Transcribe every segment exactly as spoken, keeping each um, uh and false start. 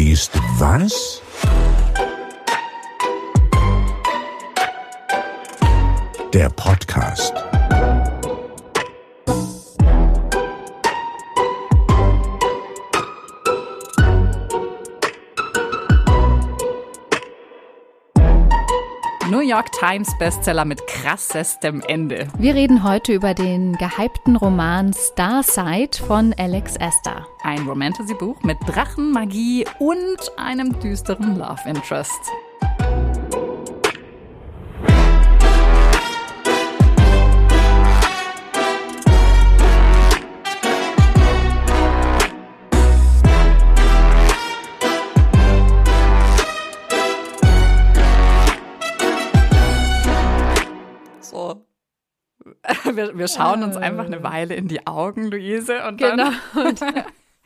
ist was? Der Podcast. New York Times Bestseller mit krassestem Ende. Wir reden heute über den gehypten Roman Starside von Alex Esther. Ein Romantasy-Buch mit Drachen, Magie und einem düsteren Love Interest. So. Wir, wir schauen uns einfach eine Weile in die Augen, Luise, und dann... Genau.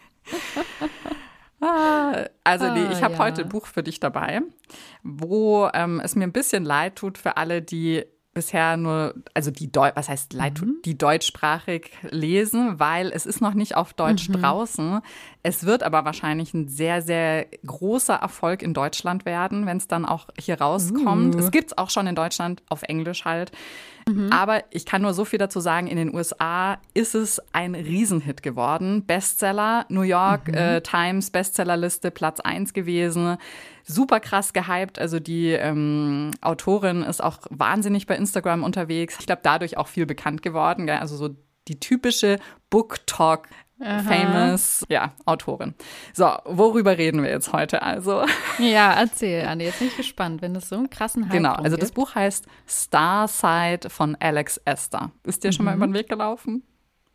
ah, also nee, ich habe ah, ja. heute ein Buch für dich dabei, wo ähm, es mir ein bisschen leid tut für alle, die bisher nur, also die Deu- was heißt leid tut, Mhm. die deutschsprachig lesen, weil es ist noch nicht auf Deutsch Mhm. draußen. Es wird aber wahrscheinlich ein sehr, sehr großer Erfolg in Deutschland werden, wenn es dann auch hier rauskommt. Uh. Es gibt es auch schon in Deutschland, auf Englisch halt. Aber ich kann nur so viel dazu sagen, in den U S A ist es ein Riesenhit geworden. Bestseller, New York Mhm. äh, Times Bestsellerliste, Platz eins gewesen. Super krass gehypt. Also die ähm, Autorin ist auch wahnsinnig bei Instagram unterwegs. Ich glaube, dadurch auch viel bekannt geworden. Gell? Also so die typische Book Talk famous ja, Autorin. So, worüber reden wir jetzt heute also? Ja, erzähl, Anni. Jetzt bin ich gespannt, wenn es so einen krassen Hype Genau, drum also das gibt. Buch heißt Starside von Alex Esther. Ist dir schon mal über den Weg gelaufen?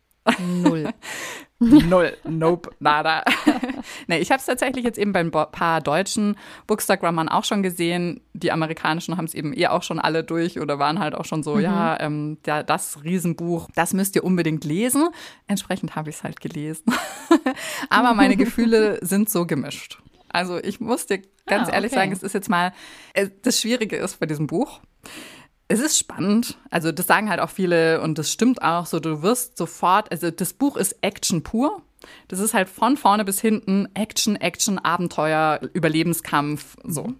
Null. Null. Nope. Nada. Nee, ich habe es tatsächlich jetzt eben bei ein paar deutschen Bookstagrammern auch schon gesehen. Die amerikanischen haben es eben eh auch schon alle durch oder waren halt auch schon so, Mhm. ja, ähm, der, das Riesenbuch, das müsst ihr unbedingt lesen. Entsprechend habe ich es halt gelesen. Aber meine Gefühle sind so gemischt. Also ich muss dir ganz Ah, ehrlich okay. sagen, es ist jetzt mal, äh, das Schwierige ist bei diesem Buch, es ist spannend, also das sagen halt auch viele und das stimmt auch so, du wirst sofort, also das Buch ist Action pur, das ist halt von vorne bis hinten Action, Action, Abenteuer, Überlebenskampf, so.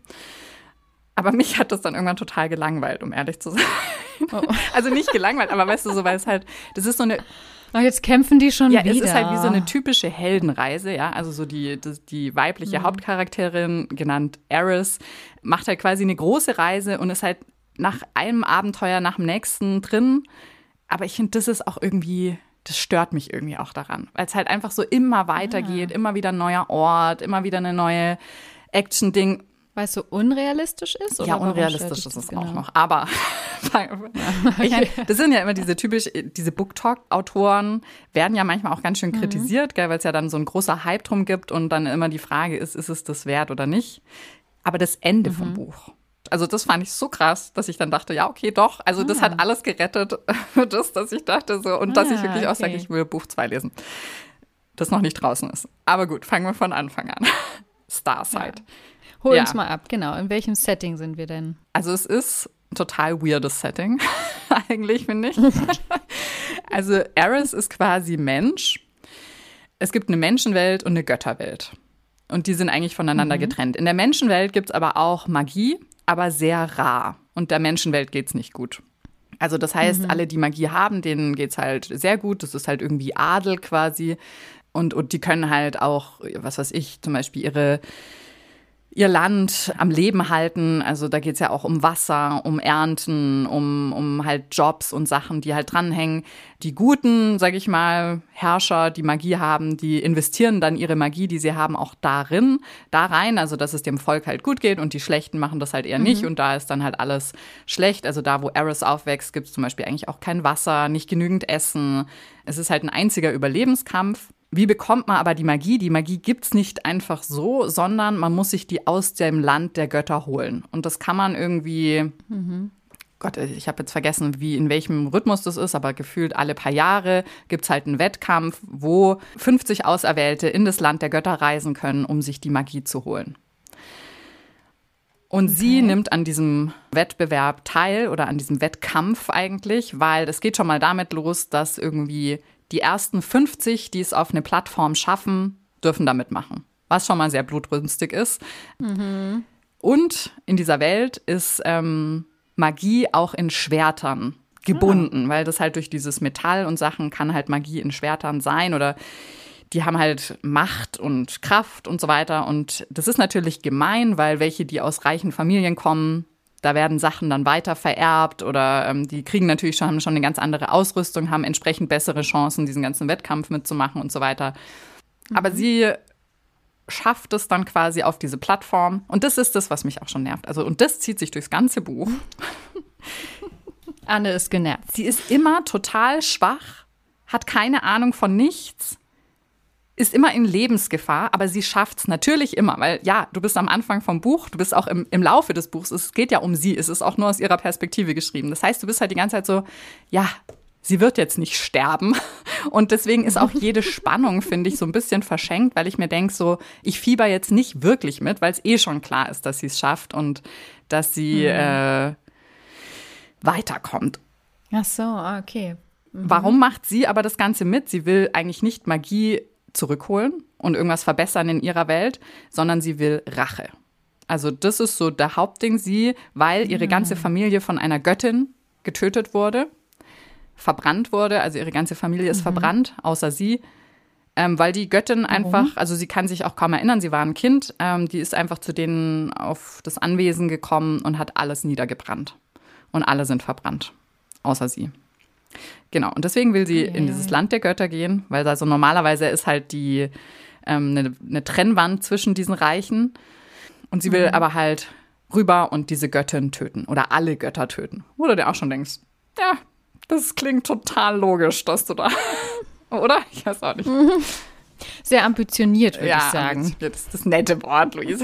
Aber mich hat das dann irgendwann total gelangweilt, um ehrlich zu sein. Oh. Also nicht gelangweilt, aber weißt du, so, weil es halt, das ist so eine, Oh, jetzt kämpfen die schon ja, wieder. es ist halt wie so eine typische Heldenreise, ja. Also so die, die, die weibliche Mhm. Hauptcharakterin, genannt Eris, macht halt quasi eine große Reise und ist halt nach einem Abenteuer nach dem nächsten drin. Aber ich finde, das ist auch irgendwie, das stört mich irgendwie auch daran. Weil es halt einfach so immer weitergeht, Ah. immer wieder ein neuer Ort, immer wieder eine neue Action-Ding. Weil es so unrealistisch ist? Oder Ja, warum unrealistisch stört dich ist das es genau? auch noch. Aber ich mein, das sind ja immer diese typisch, diese Book-Talk-Autoren werden ja manchmal auch ganz schön kritisiert, gell, weil es ja dann so ein großer Hype drum gibt und dann immer die Frage ist, ist es das wert oder nicht? Aber das Ende vom Buch. Also das fand ich so krass, dass ich dann dachte, ja, okay, doch. Also das Ah. hat alles gerettet für das, dass ich dachte so und dass ich Ah, wirklich auch okay. sage, ich will Buch zwei lesen. Das noch nicht draußen ist. Aber gut, fangen wir von Anfang an. Starside. Hol Ja. uns mal ab, genau. In welchem Setting sind wir denn? Also es ist ein total weirdes Setting, eigentlich, finde ich. Also Eris ist quasi Mensch. Es gibt eine Menschenwelt und eine Götterwelt. Und die sind eigentlich voneinander Mhm. getrennt. In der Menschenwelt gibt es aber auch Magie, aber sehr rar. Und der Menschenwelt geht es nicht gut. Also das heißt, Mhm. alle, die Magie haben, denen geht es halt sehr gut. Das ist halt irgendwie Adel quasi. Und, und die können halt auch, was weiß ich, zum Beispiel ihre ihr Land am Leben halten. Also da geht es ja auch um Wasser, um Ernten, um, um halt Jobs und Sachen, die halt dranhängen. Die guten, sage ich mal, Herrscher, die Magie haben, die investieren dann ihre Magie, die sie haben, auch darin, da rein. Also dass es dem Volk halt gut geht und die Schlechten machen das halt eher nicht. Und da ist dann halt alles schlecht. Also da, wo Eris aufwächst, gibt es zum Beispiel eigentlich auch kein Wasser, nicht genügend Essen. Es ist halt ein einziger Überlebenskampf. Wie bekommt man aber die Magie? Die Magie gibt's nicht einfach so, sondern man muss sich die aus dem Land der Götter holen. Und das kann man irgendwie, mhm. Gott, ich habe jetzt vergessen, wie in welchem Rhythmus das ist, aber gefühlt alle paar Jahre gibt's halt einen Wettkampf, wo fünfzig Auserwählte in das Land der Götter reisen können, um sich die Magie zu holen. Und okay. sie nimmt an diesem Wettbewerb teil oder an diesem Wettkampf eigentlich, weil es geht schon mal damit los, dass irgendwie die ersten fünfzig, die es auf eine Plattform schaffen, dürfen da mitmachen. was schon mal sehr blutrünstig ist. Mhm. Und in dieser Welt ist ähm, Magie auch in Schwertern gebunden, ah. weil das halt durch dieses Metall und Sachen kann halt Magie in Schwertern sein oder die haben halt Macht und Kraft und so weiter. Und das ist natürlich gemein, weil welche, die aus reichen Familien kommen, da werden Sachen dann weiter vererbt oder ähm, die kriegen natürlich schon, haben schon eine ganz andere Ausrüstung, haben entsprechend bessere Chancen, diesen ganzen Wettkampf mitzumachen und so weiter. Mhm. Aber sie schafft es dann quasi auf diese Plattform. Und das ist das, was mich auch schon nervt. Also, und das zieht sich durchs ganze Buch. Anne ist genervt. Sie ist immer total schwach, hat keine Ahnung von nichts, ist immer in Lebensgefahr, aber sie schafft es natürlich immer, weil ja, du bist am Anfang vom Buch, du bist auch im, im Laufe des Buchs, es geht ja um sie, es ist auch nur aus ihrer Perspektive geschrieben. Das heißt, du bist halt die ganze Zeit so, ja, sie wird jetzt nicht sterben. Und deswegen ist auch jede Spannung, finde ich, so ein bisschen verschenkt, weil ich mir denke, so, ich fieber jetzt nicht wirklich mit, weil es eh schon klar ist, dass sie es schafft und dass sie mhm. äh, weiterkommt. Ach so, okay. Mhm. Warum macht sie aber das Ganze mit? Sie will eigentlich nicht Magie zurückholen und irgendwas verbessern in ihrer Welt, sondern sie will Rache. Also das ist so der Hauptding, sie, weil ihre ganze Familie von einer Göttin getötet wurde, verbrannt wurde, also ihre ganze Familie ist mhm. verbrannt, außer sie, ähm, weil die Göttin einfach, mhm. also sie kann sich auch kaum erinnern, sie war ein Kind, ähm, die ist einfach zu denen auf das Anwesen gekommen und hat alles niedergebrannt. Und alle sind verbrannt, außer sie. Genau, und deswegen will sie okay. in dieses Land der Götter gehen, weil also normalerweise ist halt die ähm, eine, eine Trennwand zwischen diesen Reichen. Und sie will mhm. aber halt rüber und diese Göttin töten oder alle Götter töten. Wo du dir auch schon denkst, ja, das klingt total logisch, dass du da, oder? Ich weiß auch nicht. Sehr ambitioniert, würde ja, ich sagen. Das ist das nette Wort, Luise.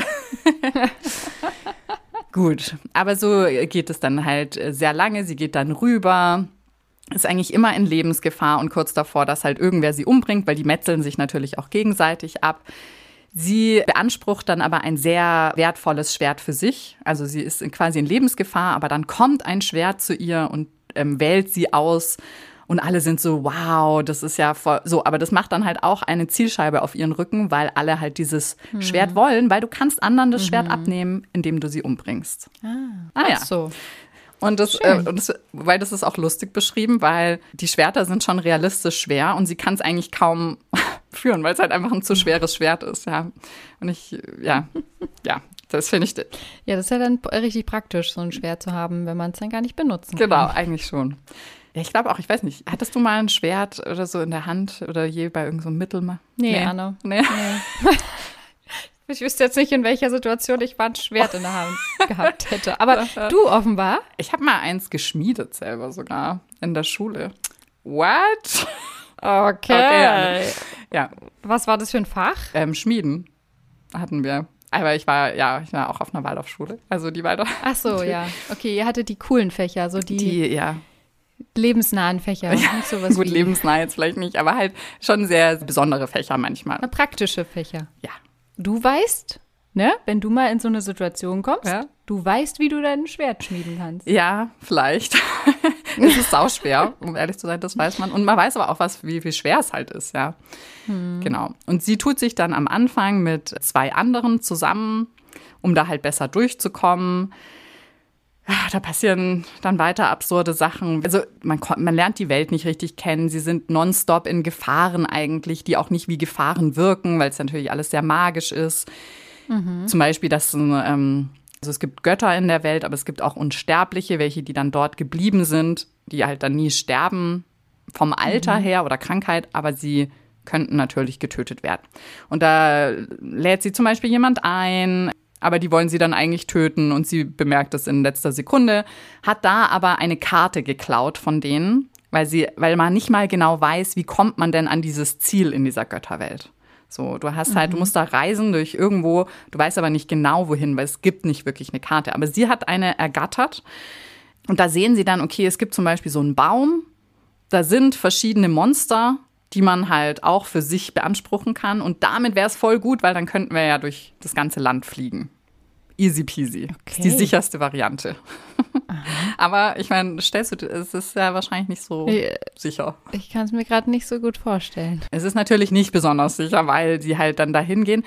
Gut, aber so geht es dann halt sehr lange. Sie geht dann rüber, ist eigentlich immer in Lebensgefahr und kurz davor, dass halt irgendwer sie umbringt, weil die metzeln sich natürlich auch gegenseitig ab. Sie beansprucht dann aber ein sehr wertvolles Schwert für sich. Also sie ist quasi in Lebensgefahr, aber dann kommt ein Schwert zu ihr und ähm, wählt sie aus. Und alle sind so, wow, das ist ja voll so. Aber das macht dann halt auch eine Zielscheibe auf ihren Rücken, weil alle halt dieses mhm. Schwert wollen, weil du kannst anderen das mhm. Schwert abnehmen, indem du sie umbringst. Ah, ah ja. Ach so. Und das, äh, und das, weil das ist auch lustig beschrieben, weil die Schwerter sind schon realistisch schwer und sie kann es eigentlich kaum führen, weil es halt einfach ein zu schweres Schwert ist, ja. Und ich, ja, ja, das finde ich. Ja, das ist ja dann richtig praktisch, so ein Schwert zu haben, wenn man es dann gar nicht benutzen kann. Genau, eigentlich schon. Ja, ich glaube auch, ich weiß nicht, hattest du mal ein Schwert oder so in der Hand oder je bei irgendeinem so Mittel mal? Nee, nee. Anne. Nee. nee. Ich wüsste jetzt nicht, in welcher Situation ich mal ein Schwert in der Hand gehabt hätte. Aber du offenbar? Ich habe mal eins geschmiedet selber sogar in der Schule. What? Okay. okay ja. Was war das für ein Fach? Ähm, Schmieden hatten wir. Aber ich war, ja, ich war auch auf einer Waldorfschule. Also die weiter. Ach so, ja. Okay, ihr hattet die coolen Fächer, so die, die ja. lebensnahen Fächer. Ja, nicht sowas gut, wie lebensnah jetzt vielleicht nicht, aber halt schon sehr besondere Fächer manchmal. Na, praktische Fächer. Ja. Du weißt, ne, wenn du mal in so eine Situation kommst, ja. du weißt, wie du dein Schwert schmieden kannst. Ja, vielleicht. Es ist sauschwer, um ehrlich zu sein, das weiß man. Und man weiß aber auch, was, wie, wie schwer es halt ist, ja. Hm. Genau. Und sie tut sich dann am Anfang mit zwei anderen zusammen, um da halt besser durchzukommen. Da passieren dann weiter absurde Sachen. Also man, man lernt die Welt nicht richtig kennen. Sie sind nonstop in Gefahren eigentlich, die auch nicht wie Gefahren wirken, weil es natürlich alles sehr magisch ist. Mhm. Zum Beispiel, dass ähm, also es gibt Götter in der Welt, aber es gibt auch Unsterbliche, welche, die dann dort geblieben sind, die halt dann nie sterben vom Alter mhm. her oder Krankheit, aber sie könnten natürlich getötet werden. Und da lädt sie zum Beispiel jemand ein, aber die wollen sie dann eigentlich töten und sie bemerkt es in letzter Sekunde, hat da aber eine Karte geklaut von denen, weil sie, weil man nicht mal genau weiß, wie kommt man denn an dieses Ziel in dieser Götterwelt. So, du hast halt, mhm. du musst da reisen durch irgendwo, du weißt aber nicht genau wohin, weil es gibt nicht wirklich eine Karte. Aber sie hat eine ergattert und da sehen sie dann, okay, es gibt zum Beispiel so einen Baum, da sind verschiedene Monster, die man halt auch für sich beanspruchen kann. Und damit wäre es voll gut, weil dann könnten wir ja durch das ganze Land fliegen. Easy peasy. Okay. Das ist die sicherste Variante. Aber ich meine, stellst du, es ist ja wahrscheinlich nicht so ich, sicher. Ich kann es mir gerade nicht so gut vorstellen. Es ist natürlich nicht besonders sicher, weil sie halt dann dahin gehen.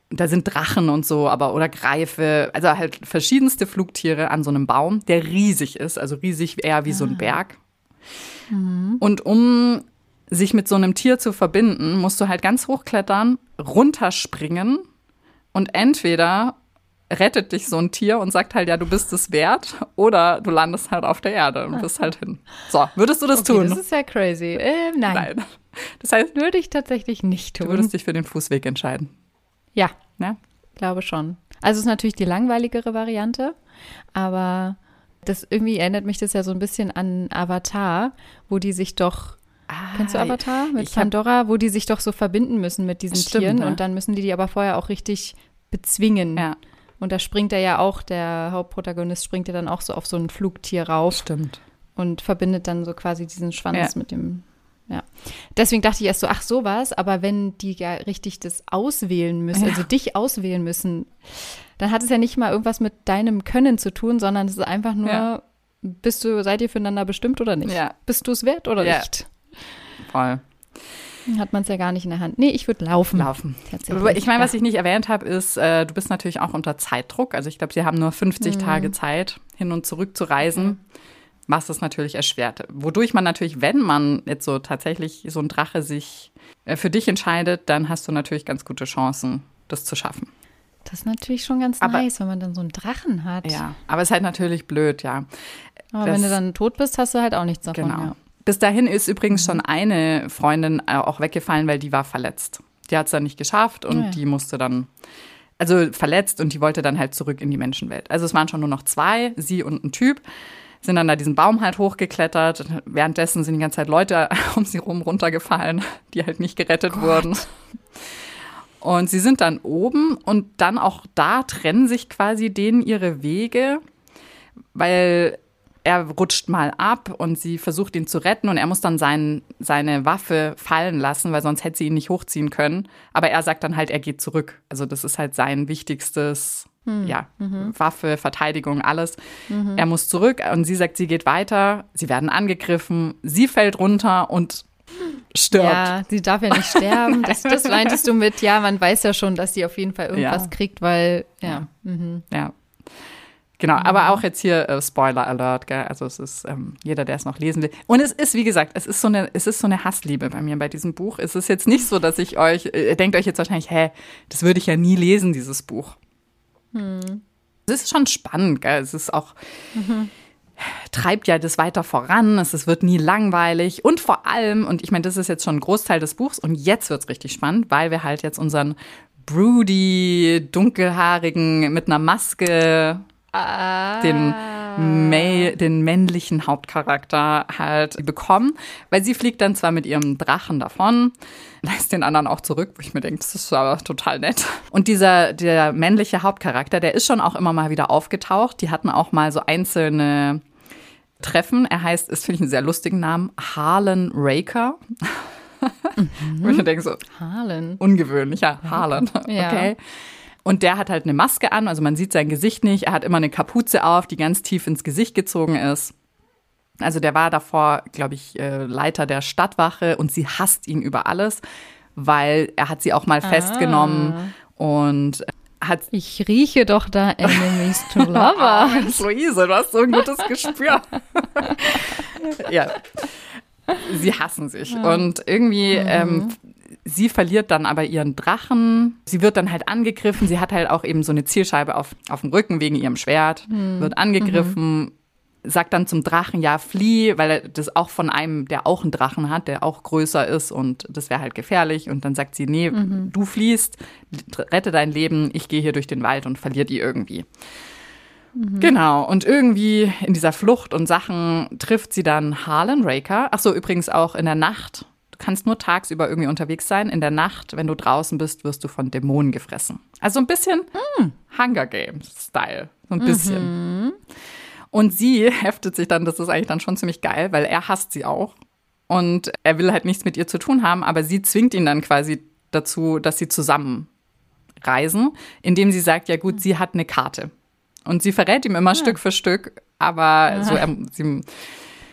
da sind Drachen und so, aber oder Greife, also halt verschiedenste Flugtiere an so einem Baum, der riesig ist, also riesig eher wie ah. so ein Berg. Mhm. Und um sich mit so einem Tier zu verbinden, musst du halt ganz hochklettern, runterspringen und entweder rettet dich so ein Tier und sagt halt, ja, du bist es wert, oder du landest halt auf der Erde und bist halt hin. So, würdest du das okay, tun? Das ist ja crazy. Äh, nein. Nein. Das heißt, würde ich tatsächlich nicht tun. Du würdest dich für den Fußweg entscheiden. Ja, ja? glaube schon. Also es ist natürlich die langweiligere Variante, aber das irgendwie erinnert mich das ja so ein bisschen an Avatar, wo die sich doch, ah, kennst du Avatar mit Pandora, hab, wo die sich doch so verbinden müssen mit diesen stimmt, Tieren, ne? Und dann müssen die die aber vorher auch richtig bezwingen. Ja. Und da springt er ja auch, der Hauptprotagonist springt ja dann auch so auf so ein Flugtier rauf. Stimmt. Und verbindet dann so quasi diesen Schwanz ja. mit dem, ja. Deswegen dachte ich erst so, ach sowas, aber wenn die ja richtig das auswählen müssen, ja. also dich auswählen müssen, dann hat es ja nicht mal irgendwas mit deinem Können zu tun, sondern es ist einfach nur, ja. bist du, seid ihr füreinander bestimmt oder nicht? Ja. Bist du es wert oder ja. nicht? Voll. Hat man es ja gar nicht in der Hand. Nee, ich würde laufen. Laufen. Tatsächlich. Ich meine, was ich nicht erwähnt habe, ist, äh, du bist natürlich auch unter Zeitdruck. Also ich glaube, sie haben nur fünfzig mhm. Tage Zeit, hin und zurück zu reisen, mhm. was das natürlich erschwert. Wodurch man natürlich, wenn man jetzt so tatsächlich so ein Drache sich äh, für dich entscheidet, dann hast du natürlich ganz gute Chancen, das zu schaffen. Das ist natürlich schon ganz aber, nice, wenn man dann so einen Drachen hat. Ja, aber es ist halt natürlich blöd, ja. Aber das, wenn du dann tot bist, hast du halt auch nichts davon. Genau. Ja. Bis dahin ist übrigens schon eine Freundin auch weggefallen, weil die war verletzt. Die hat es dann nicht geschafft und ja. die musste dann, also verletzt und die wollte dann halt zurück in die Menschenwelt. Also es waren schon nur noch zwei, sie und ein Typ, sind dann da diesen Baum halt hochgeklettert. Währenddessen sind die ganze Zeit Leute um sie rum runtergefallen, die halt nicht gerettet Gott. wurden. Und sie sind dann oben und dann auch da trennen sich quasi denen ihre Wege, weil er rutscht mal ab und sie versucht, ihn zu retten und er muss dann sein, seine Waffe fallen lassen, weil sonst hätte sie ihn nicht hochziehen können. Aber er sagt dann halt, er geht zurück. Also das ist halt sein wichtigstes, hm. ja, mhm. Waffe, Verteidigung, alles. Mhm. Er muss zurück und sie sagt, sie geht weiter. Sie werden angegriffen. Sie fällt runter und stirbt. Ja, sie darf ja nicht sterben. Das, das meintest du mit, ja, man weiß ja schon, dass sie auf jeden Fall irgendwas ja. kriegt, weil, ja. Ja. Mhm. ja. Genau, aber auch jetzt hier äh, Spoiler Alert, gell? Also es ist ähm, jeder, der es noch lesen will. Und es ist, wie gesagt, es ist so eine, es ist so eine Hassliebe bei mir bei diesem Buch. Es ist jetzt nicht so, dass ich euch, ihr denkt euch jetzt wahrscheinlich, hä, das würde ich ja nie lesen, dieses Buch. Hm. Es ist schon spannend, gell? Es ist auch, mhm. treibt ja das weiter voran, es, es wird nie langweilig und vor allem, und ich meine, das ist jetzt schon ein Großteil des Buchs und jetzt wird es richtig spannend, weil wir halt jetzt unseren broody, dunkelhaarigen, mit einer Maske Ah. Den, May, den männlichen Hauptcharakter halt bekommen, weil sie fliegt dann zwar mit ihrem Drachen davon, lässt den anderen auch zurück, wo ich mir denke, das ist aber total nett. Und dieser, der männliche Hauptcharakter, der ist schon auch immer mal wieder aufgetaucht. Die hatten auch mal so einzelne Treffen. Er heißt, ist finde ich einen sehr lustigen Namen, Harlan Raker. Mhm. Wo ich mir denke so, Harlan. Ungewöhnlich, ja, Harlan. Ja. Okay. Und der hat halt eine Maske an, also man sieht sein Gesicht nicht. Er hat immer eine Kapuze auf, die ganz tief ins Gesicht gezogen ist. Also der war davor, glaube ich, Leiter der Stadtwache und sie hasst ihn über alles, weil er hat sie auch mal ah. festgenommen und hat... Ich rieche doch da Enemies to Lovers. Luise, du hast so ein gutes Gespür. Ja, sie hassen sich ja. und irgendwie... Mhm. Ähm, Sie verliert dann aber ihren Drachen. Sie wird dann halt angegriffen. Sie hat halt auch eben so eine Zielscheibe auf, auf dem Rücken wegen ihrem Schwert. Mhm. Wird angegriffen, mhm. sagt dann zum Drachen, ja, flieh, weil er das auch von einem, der auch einen Drachen hat, der auch größer ist und das wäre halt gefährlich. Und dann sagt sie, nee, mhm. du fliehst, rette dein Leben, ich gehe hier durch den Wald und verliere die irgendwie. Mhm. Genau, und irgendwie in dieser Flucht und Sachen trifft sie dann Harlan Raker. Ach so, übrigens auch in der Nacht. Du kannst nur tagsüber irgendwie unterwegs sein. In der Nacht, wenn du draußen bist, wirst du von Dämonen gefressen. Also ein bisschen mm. Hunger Games-Style. So ein bisschen. Mhm. Und sie heftet sich dann, das ist eigentlich dann schon ziemlich geil, weil er hasst sie auch. Und er will halt nichts mit ihr zu tun haben, aber sie zwingt ihn dann quasi dazu, dass sie zusammen reisen, indem sie sagt, ja gut, sie hat eine Karte. Und sie verrät ihm immer ja. Stück für Stück, aber so, er, sie...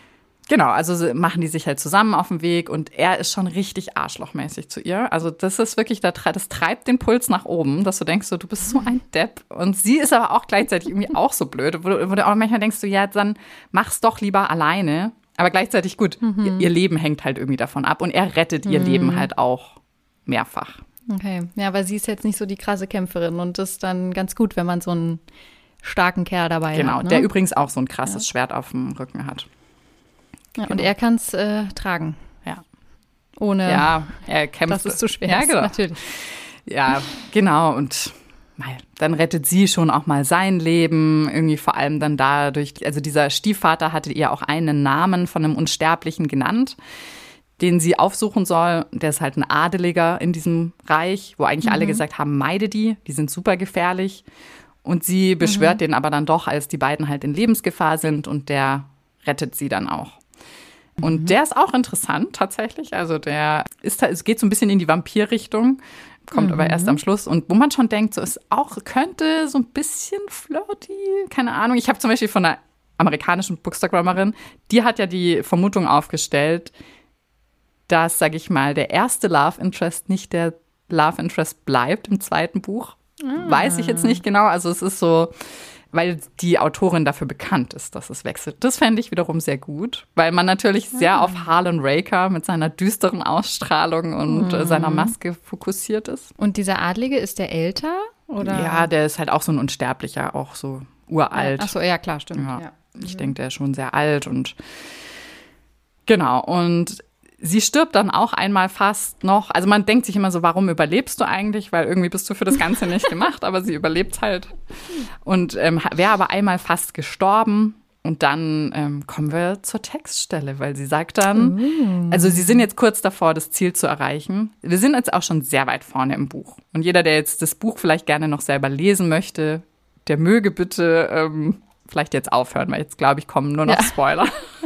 Genau, also machen die sich halt zusammen auf den Weg und er ist schon richtig arschlochmäßig zu ihr. Also das ist wirklich, das treibt den Puls nach oben, dass du denkst, so, du bist so ein Depp. Und sie ist aber auch gleichzeitig irgendwie auch so blöd, wo du, wo du auch manchmal denkst, so, ja, dann mach's doch lieber alleine. Aber gleichzeitig, gut, mhm. ihr, ihr Leben hängt halt irgendwie davon ab und er rettet ihr mhm. Leben halt auch mehrfach. Okay, ja, weil sie ist jetzt nicht so die krasse Kämpferin und das ist dann ganz gut, wenn man so einen starken Kerl dabei genau, hat. Genau, ne? Der übrigens auch so ein krasses ja. Schwert auf dem Rücken hat. Ja, genau. Und er kann es äh, tragen. Ja. Ohne, ja, er kämpft. dass es zu schwer ja, ist, genau. natürlich. Ja, genau. Und dann rettet sie schon auch mal sein Leben. Irgendwie vor allem dann dadurch, also dieser Stiefvater hatte ihr auch einen Namen von einem Unsterblichen genannt, den sie aufsuchen soll. Der ist halt ein Adeliger in diesem Reich, wo eigentlich mhm. alle gesagt haben, meide die, die sind super gefährlich. Und sie beschwört mhm. den aber dann doch, als die beiden halt in Lebensgefahr sind und der rettet sie dann auch. Und mhm. der ist auch interessant tatsächlich. Also der ist, es geht so ein bisschen in die Vampir-Richtung, kommt mhm. aber erst am Schluss. Und wo man schon denkt, so ist auch, könnte so ein bisschen flirty, keine Ahnung. Ich habe zum Beispiel von einer amerikanischen Bookstagrammerin, die hat ja die Vermutung aufgestellt, dass, sage ich mal, der erste Love Interest nicht der Love Interest bleibt im zweiten Buch. Ah. Weiß ich jetzt nicht genau. Also es ist so, weil die Autorin dafür bekannt ist, dass es wechselt. Das fände ich wiederum sehr gut, weil man natürlich sehr ah. auf Harlan Raker mit seiner düsteren Ausstrahlung und mhm. seiner Maske fokussiert ist. Und dieser Adlige, ist der älter? Oder? Ja, der ist halt auch so ein Unsterblicher, auch so uralt. Ach so, ja, klar, stimmt. Ja. Ja. Ich mhm. denke, der ist schon sehr alt und genau. Und sie stirbt dann auch einmal fast noch. Also man denkt sich immer so, warum überlebst du eigentlich? Weil irgendwie bist du für das Ganze nicht gemacht, aber sie überlebt halt. Und ähm, wäre aber einmal fast gestorben. Und dann ähm, kommen wir zur Textstelle, weil sie sagt dann, mm. also sie sind jetzt kurz davor, das Ziel zu erreichen. Wir sind jetzt auch schon sehr weit vorne im Buch. Und jeder, der jetzt das Buch vielleicht gerne noch selber lesen möchte, der möge bitte ähm, vielleicht jetzt aufhören, weil jetzt, glaube ich, kommen nur noch ja. Spoiler.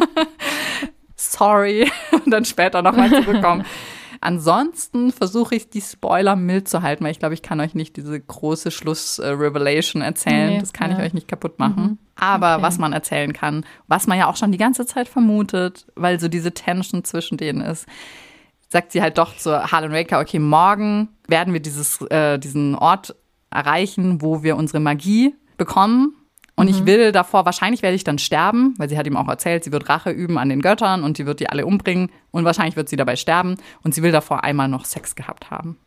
Sorry, und dann später nochmal zurückkommen. Ansonsten versuche ich, die Spoiler mild zu halten, weil ich glaube, ich kann euch nicht diese große Schluss-Revelation erzählen. Nee, das kann ja. ich euch nicht kaputt machen. Mhm. Aber okay. was man erzählen kann, was man ja auch schon die ganze Zeit vermutet, weil so diese Tension zwischen denen ist, sagt sie halt doch zu Harlan Raker, okay, morgen werden wir dieses, äh, diesen Ort erreichen, wo wir unsere Magie bekommen. Und ich will davor, wahrscheinlich werde ich dann sterben, weil sie hat ihm auch erzählt, sie wird Rache üben an den Göttern und die wird die alle umbringen und wahrscheinlich wird sie dabei sterben und sie will davor einmal noch Sex gehabt haben.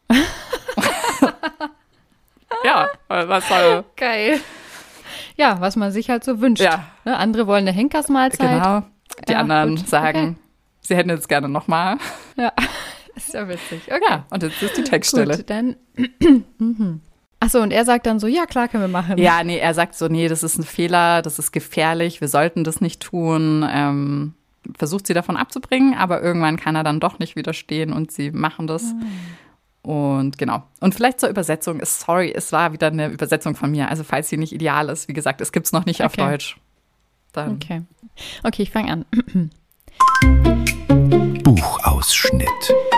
Ja, was soll... Geil. Ja, was man sich halt so wünscht. Ja. Ne, andere wollen eine Henkersmahlzeit. Genau, die ja, anderen gut. sagen, okay. sie hätten jetzt gerne nochmal. Ja, ist ja witzig. Okay, ja, und jetzt ist die Textstelle. Gut, dann... mhm. Achso, und er sagt dann so, ja, klar, können wir machen. Ja, nee, er sagt so, nee, das ist ein Fehler, das ist gefährlich, wir sollten das nicht tun. Ähm, versucht sie davon abzubringen, aber irgendwann kann er dann doch nicht widerstehen und sie machen das. Mhm. Und genau. Und vielleicht zur Übersetzung ist, sorry, es war wieder eine Übersetzung von mir. Also falls sie nicht ideal ist, wie gesagt, es gibt es noch nicht auf okay. Deutsch. Dann. Okay. Okay, ich fange an. Buchausschnitt.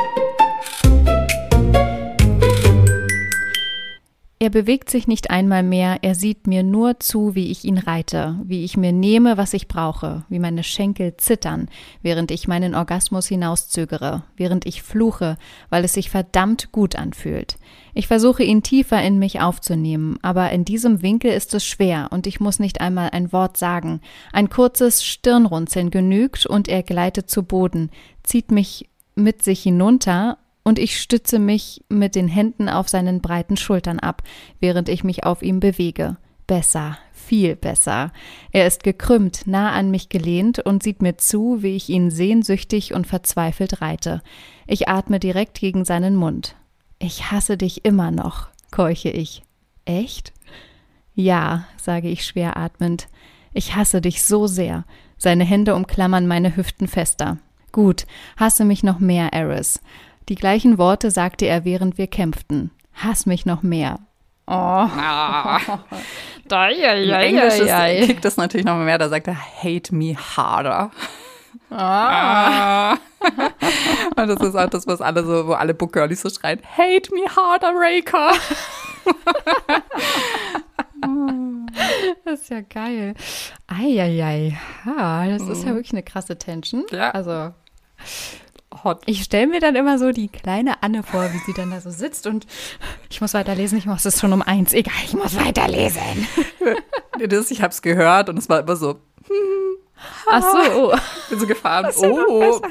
Er bewegt sich nicht einmal mehr, er sieht mir nur zu, wie ich ihn reite, wie ich mir nehme, was ich brauche, wie meine Schenkel zittern, während ich meinen Orgasmus hinauszögere, während ich fluche, weil es sich verdammt gut anfühlt. Ich versuche, ihn tiefer in mich aufzunehmen, aber in diesem Winkel ist es schwer und ich muss nicht einmal ein Wort sagen. Ein kurzes Stirnrunzeln genügt und er gleitet zu Boden, zieht mich mit sich hinunter und ich stütze mich mit den Händen auf seinen breiten Schultern ab, während ich mich auf ihm bewege. Besser, viel besser. Er ist gekrümmt, nah an mich gelehnt und sieht mir zu, wie ich ihn sehnsüchtig und verzweifelt reite. Ich atme direkt gegen seinen Mund. Ich hasse dich immer noch, keuche ich. Echt? Ja, sage ich schwer atmend. Ich hasse dich so sehr. Seine Hände umklammern meine Hüften fester. Gut, hasse mich noch mehr, Eris. Die gleichen Worte sagte er, während wir kämpften. Hass mich noch mehr. Oh. Ah. Da, ja, ja, Im Englisch ja, ja. kickt das natürlich noch mehr, da sagt er, hate me harder. Ah. Und das ist auch das, was alle so, wo alle Bookgirlies so schreien, hate me harder, Raker. Das ist ja geil. Eieiei. Ja, das ist ja wirklich eine krasse Tension. Ja. Also, Hot. ich stelle mir dann immer so die kleine Anne vor, wie sie dann da so sitzt und ich muss weiterlesen, ich muss es schon um eins. Egal, ich muss weiterlesen. Das, ich habe es gehört und es war immer so. Ach so, oh. Ich bin so gefahren. Das ist ja noch Oh.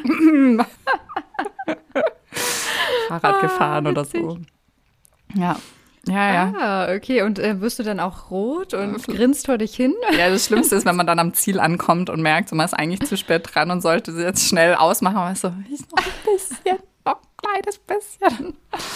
Fahrrad gefahren Ah, oder so. Ja. Ja, ja. Ah, okay. Und äh, wirst du dann auch rot und grinst vor dich hin? Ja, das Schlimmste ist, wenn man dann am Ziel ankommt und merkt, so, man ist eigentlich zu spät dran und sollte sie jetzt schnell ausmachen. Aber so, ich noch ein bisschen, noch ein kleines bisschen.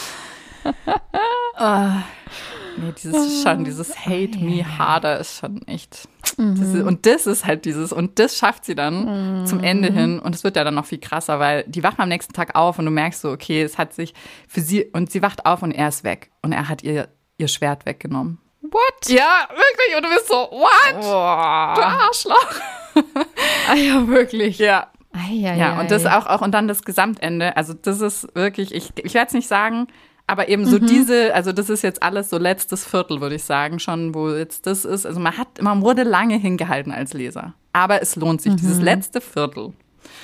oh. Nee, dieses schon, dieses Hate me harder ist schon echt. Mhm. Das ist, und das ist halt dieses, und das schafft sie dann mhm. zum Ende hin. Und es wird ja dann noch viel krasser, weil die wachen am nächsten Tag auf und du merkst so, okay, es hat sich für sie, und sie wacht auf und er ist weg. Und er hat ihr, ihr Schwert weggenommen. What? Ja, wirklich. Und du bist so, what? Oh. Du Arschloch. Ah ja, wirklich. Ja. Eieiei. Ja, und das auch, auch, und dann das Gesamtende. Also das ist wirklich, ich, ich werde es nicht sagen, aber eben so mhm. diese, also das ist jetzt alles so letztes Viertel, würde ich sagen, schon, wo jetzt das ist. Also man hat, man wurde lange hingehalten als Leser. Aber es lohnt sich. Mhm. Dieses letzte Viertel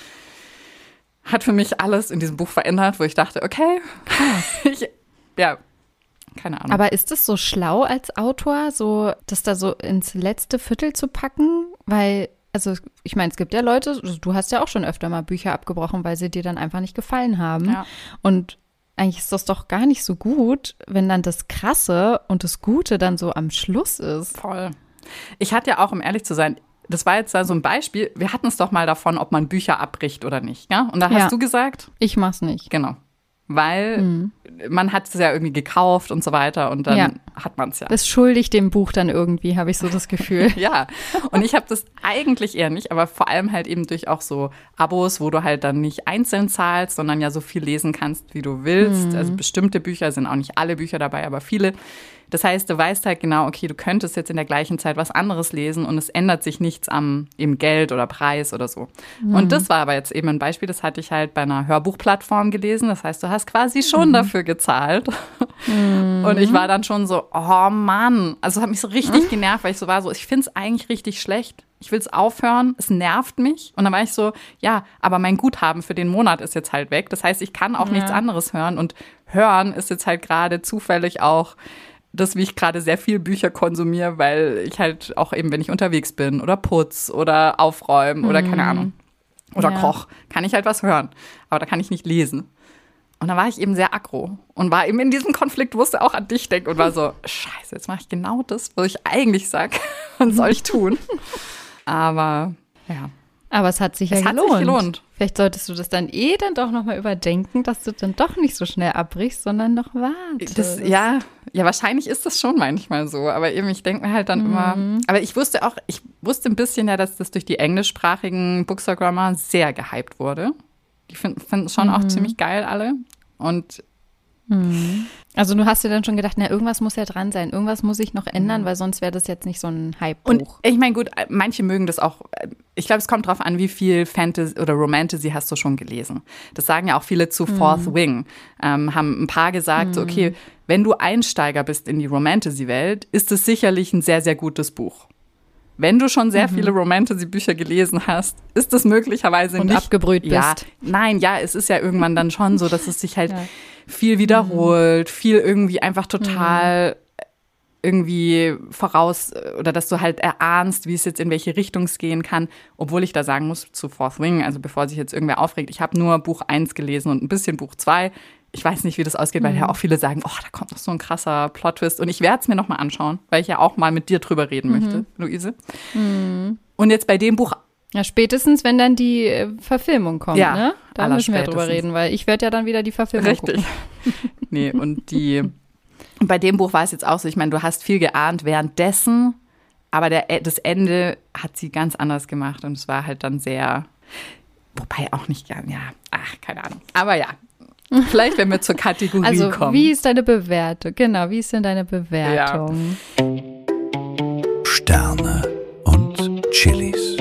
hat für mich alles in diesem Buch verändert, wo ich dachte, okay, ich, ja, keine Ahnung. Aber ist es so schlau als Autor, so das da so ins letzte Viertel zu packen? Weil, also ich meine, es gibt ja Leute, du hast ja auch schon öfter mal Bücher abgebrochen, weil sie dir dann einfach nicht gefallen haben. Ja. Und eigentlich ist das doch gar nicht so gut, wenn dann das Krasse und das Gute dann so am Schluss ist. Voll. Ich hatte ja auch, um ehrlich zu sein, das war jetzt da so ein Beispiel, wir hatten es doch mal davon, ob man Bücher abbricht oder nicht. Ja? Und da hast ja. du gesagt? Ich mach's nicht. Genau. Weil mhm. man hat es ja irgendwie gekauft und so weiter und dann ja. hat man es ja. Das schuldigt dem Buch dann irgendwie, habe ich so das Gefühl. Ja, und ich habe das eigentlich eher nicht, aber vor allem halt eben durch auch so Abos, wo du halt dann nicht einzeln zahlst, sondern ja so viel lesen kannst, wie du willst. Mhm. Also bestimmte Bücher, sind auch nicht alle Bücher dabei, aber viele. Das heißt, du weißt halt genau, okay, du könntest jetzt in der gleichen Zeit was anderes lesen und es ändert sich nichts am eben Geld oder Preis oder so. Mhm. Und das war aber jetzt eben ein Beispiel, das hatte ich halt bei einer Hörbuchplattform gelesen. Das heißt, du hast quasi schon mhm. dafür gezahlt. Mhm. Und ich war dann schon so, oh Mann. Also es hat mich so richtig mhm. genervt, weil ich so war, so, ich finde es eigentlich richtig schlecht. Ich will es aufhören, es nervt mich. Und dann war ich so, ja, aber mein Guthaben für den Monat ist jetzt halt weg. Das heißt, ich kann auch ja. nichts anderes hören. Und hören ist jetzt halt gerade zufällig auch das, wie ich gerade sehr viel Bücher konsumiere, weil ich halt auch eben, wenn ich unterwegs bin oder putz oder aufräumen oder keine Ahnung oder ja. koch, kann ich halt was hören. Aber da kann ich nicht lesen. Und da war ich eben sehr aggro und war eben in diesem Konflikt, wusste auch an dich denken und war so, scheiße, jetzt mache ich genau das, was ich eigentlich sage und soll ich tun. Aber ja. Aber es hat sich es ja hat gelohnt. Sich gelohnt. Vielleicht solltest du das dann eh dann doch nochmal überdenken, dass du dann doch nicht so schnell abbrichst, sondern noch wartest. Das, ja, ja, wahrscheinlich ist das schon manchmal so. Aber eben, ich denke mir halt dann mhm. immer, aber ich wusste auch, ich wusste ein bisschen ja, dass das durch die englischsprachigen Bookstagrammer sehr gehypt wurde. Die finden es schon mhm. auch ziemlich geil alle. Und mhm. Also du hast dir dann schon gedacht, na, irgendwas muss ja dran sein, irgendwas muss ich noch ändern, mhm. weil sonst wäre das jetzt nicht so ein Hype-Buch. Und ich meine, gut, manche mögen das auch, ich glaube, es kommt drauf an, wie viel Fantasy oder Romantasy hast du schon gelesen. Das sagen ja auch viele zu mhm. Fourth Wing, ähm, haben ein paar gesagt, mhm. so, okay, wenn du Einsteiger bist in die Romantasy-Welt, ist es sicherlich ein sehr, sehr gutes Buch. Wenn du schon sehr mhm. viele Romantasy-Bücher gelesen hast, ist es möglicherweise und nicht. Und abgebrüht ja, bist. Nein, ja, es ist ja irgendwann dann schon so, dass es sich halt ja. viel wiederholt, mhm. viel irgendwie einfach total mhm. irgendwie voraus, oder dass du halt erahnst, wie es jetzt in welche Richtung es gehen kann. Obwohl ich da sagen muss, zu Fourth Wing, also bevor sich jetzt irgendwer aufregt, ich habe nur Buch eins gelesen und ein bisschen Buch zwei. Ich weiß nicht, wie das ausgeht, weil ja auch viele sagen, oh, da kommt noch so ein krasser Plot-Twist. Und ich werde es mir noch mal anschauen, weil ich ja auch mal mit dir drüber reden mhm. möchte, Luise. Mhm. Und jetzt bei dem Buch. Ja, spätestens, wenn dann die äh, Verfilmung kommt, ja, ne? Da müssen wir drüber reden, weil ich werde ja dann wieder die Verfilmung Richtig. gucken. Nee, und die, bei dem Buch war es jetzt auch so, ich meine, du hast viel geahnt währenddessen, aber der, das Ende hat sie ganz anders gemacht und es war halt dann sehr, wobei auch nicht, ja, ach, keine Ahnung. Aber ja. Vielleicht, wenn wir zur Kategorie also, kommen. Wie ist deine Bewertung? Genau, wie ist denn deine Bewertung? Ja. Sterne und Chilis.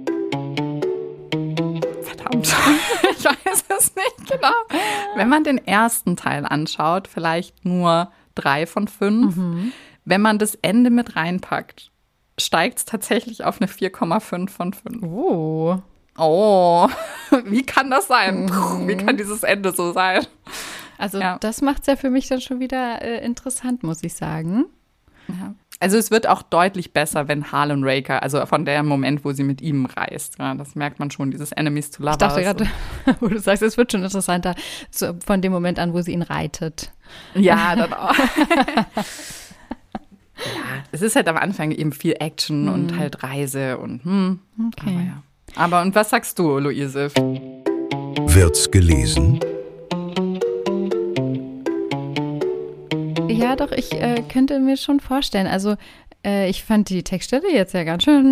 Verdammt, ich weiß es nicht genau. Wenn man den ersten Teil anschaut, vielleicht nur drei von fünf. Mhm. Wenn man das Ende mit reinpackt, steigt es tatsächlich auf eine vier Komma fünf von fünf. Oh. Oh, wie kann das sein? Mhm. Wie kann dieses Ende so sein? Also ja. das macht es ja für mich dann schon wieder äh, interessant, muss ich sagen. Ja. Also es wird auch deutlich besser, wenn Harlan Raker, also von dem Moment, wo sie mit ihm reist. Ja, das merkt man schon, dieses Enemies to Lovers. Ich dachte gerade, wo du sagst, es wird schon interessanter, so von dem Moment an, wo sie ihn reitet. Ja, dann auch. Ja, es ist halt am Anfang eben viel Action hm. und halt Reise und hm. Okay. Aber, ja. Aber und was sagst du, Luise? Wird's gelesen? Ja, doch, ich äh, könnte mir schon vorstellen. Also äh, ich fand die Textstelle jetzt ja ganz schön.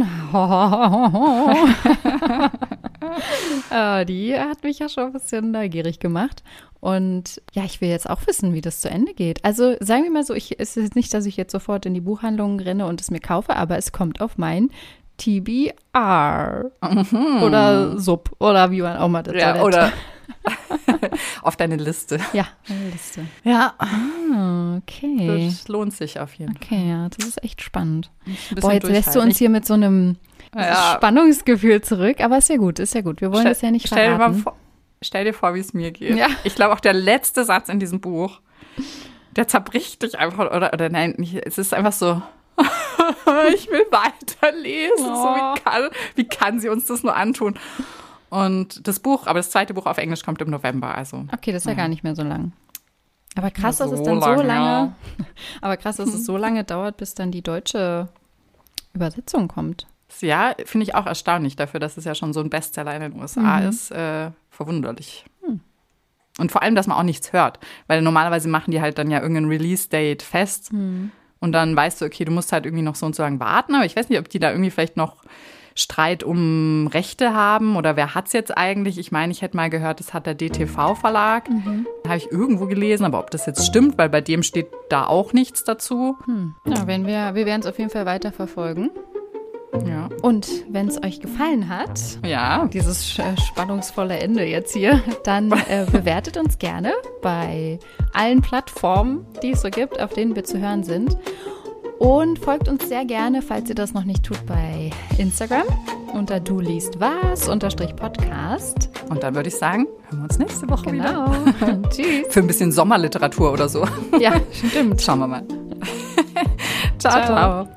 äh, die hat mich ja schon ein bisschen neugierig gemacht. Und ja, ich will jetzt auch wissen, wie das zu Ende geht. Also sagen wir mal so, ich, es ist nicht, dass ich jetzt sofort in die Buchhandlung renne und es mir kaufe, aber es kommt auf mein T B R mhm. oder Sub oder wie man auch mal das ja, nennt. Oder auf deine Liste. Ja, meine Liste. Ja. Ah, okay. Das lohnt sich auf jeden Fall. Okay, ja, das ist echt spannend. Boah, jetzt lässt du uns hier mit so einem ja. Spannungsgefühl zurück, aber ist ja gut, ist ja gut. Wir wollen stell, das ja nicht verraten. Stell dir, mal vor, stell dir vor, wie es mir geht. Ja. Ich glaube, auch der letzte Satz in diesem Buch, der zerbricht dich einfach, oder, oder nein, nicht, es ist einfach so, ich will weiterlesen. Oh. So, wie, kann, wie kann sie uns das nur antun? Und das Buch, aber das zweite Buch auf Englisch kommt im November. Also. Okay, das ist ja, ja gar nicht mehr so lang. Aber krass, ja, dass so es dann lang, so lange, ja. aber krass, dass es so lange dauert, bis dann die deutsche Übersetzung kommt. Ja, finde ich auch erstaunlich dafür, dass es ja schon so ein Bestseller in den U S A mhm. ist. Äh, verwunderlich. Hm. Und vor allem, dass man auch nichts hört. Weil normalerweise machen die halt dann ja irgendein Release-Date fest. Mhm. Und dann weißt du, okay, du musst halt irgendwie noch so und so lange warten. Aber ich weiß nicht, ob die da irgendwie vielleicht noch Streit um Rechte haben oder wer hat's jetzt eigentlich? Ich meine, ich hätte mal gehört, das hat der D T V-Verlag. Mhm. Habe ich irgendwo gelesen, aber ob das jetzt stimmt, weil bei dem steht da auch nichts dazu. Hm. Ja, wenn wir, wir werden es auf jeden Fall weiter verfolgen. Ja. Und wenn es euch gefallen hat, ja. dieses äh, spannungsvolle Ende jetzt hier, dann äh, bewertet uns gerne bei allen Plattformen, die es so gibt, auf denen wir zu hören sind. Und folgt uns sehr gerne, falls ihr das noch nicht tut, bei Instagram unter du liest was unterstrich Podcast. Und dann würde ich sagen, hören wir uns nächste Woche genau. wieder. Tschüss. Für ein bisschen Sommerliteratur oder so. Ja, stimmt. Schauen wir mal. Ciao, ciao. ciao.